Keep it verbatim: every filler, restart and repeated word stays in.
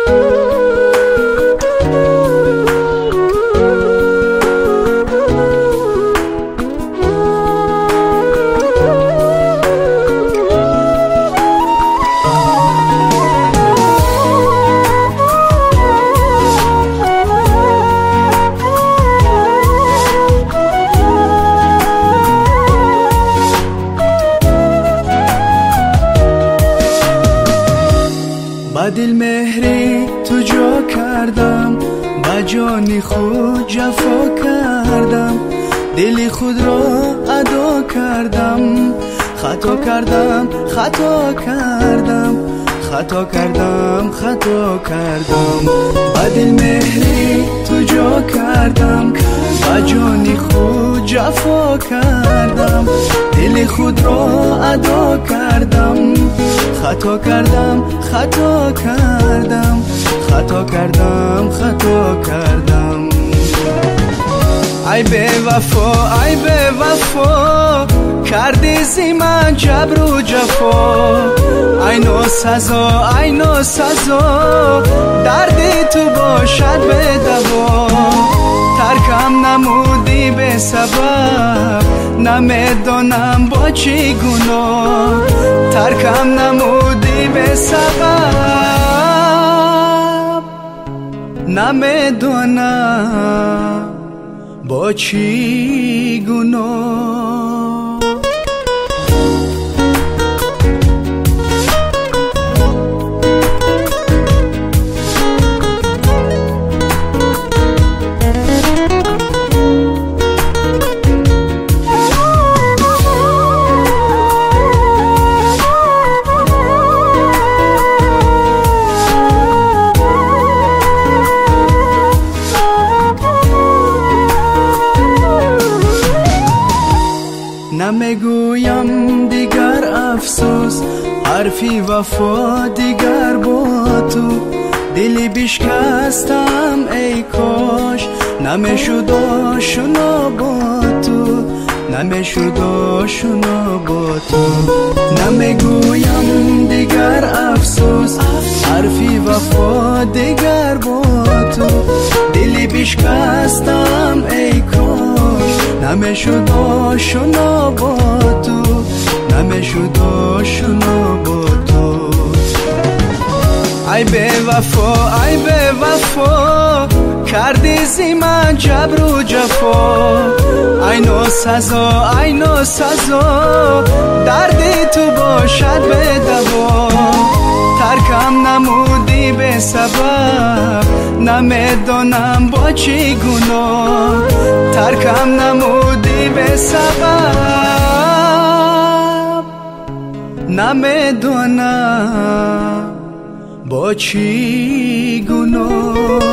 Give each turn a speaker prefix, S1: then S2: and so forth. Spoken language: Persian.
S1: با دل مهری تو جا کردم، با جانی خود جفا کردم، دلی خود را ادا کردم، خطا کردم خطا کردم خطا کردم خطا کردم. با دل مهری تو جا کردم، با جانی خود جفا کردم، دل خود را ادا کردم، خطا کردم خطا کردم خطا کردم خطا کردم. ای به وفا ای به وفا، کردی زی من جبر و جفا، ای نو سزا ای نو سزا، دردی تو باشد به دوا، ترکم نمودی به سبب، نمیدانم با چی گناه، ترکم نمودی به سبب، نمیدانم با چی گناه. نمیگویم دیگر افسوس، حرفی وفا دیگر با تو، دلی بشکستم ای کاش، نمیشد آشنا با تو، نمیشد آشنا با تو. نمیگویم دیگر افسوس، حرفی وفا دیگر با تو، دلی بشکستم ای کاش، نمیشد آشنا با تو، نمیشد آشنا با تو. ای به وفا ای به وفا، کردی زی من جبر و جفا، ای نو سزا ای نو سزا، دردی تو باشد به دوا، ترکم نمودی به سبب، نمیدانم با چی گناه، ترکم نمودی به سبب، نمیدانم با چی گناه.